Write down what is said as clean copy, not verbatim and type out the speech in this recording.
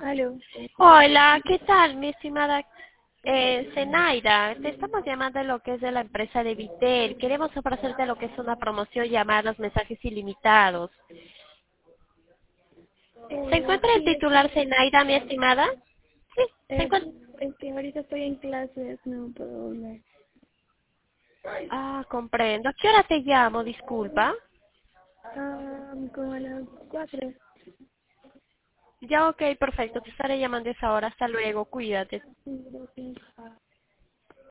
Aló. Hola, ¿qué tal, mi estimada Zenaida? Te estamos llamando de lo que es de la empresa de Vitel. Queremos ofrecerte lo que es una promoción llamada los mensajes ilimitados. ¿Se encuentra el Sí, titular Zenaida, mi estimada? Sí, se encuentra. es que ahorita estoy en clases, no puedo hablar. Ah, comprendo. ¿A qué hora te llamo? Disculpa. Como a las 4. Ya, ok, perfecto. Te estaré llamando a esa hora. Hasta luego. Cuídate. Sí, gracias.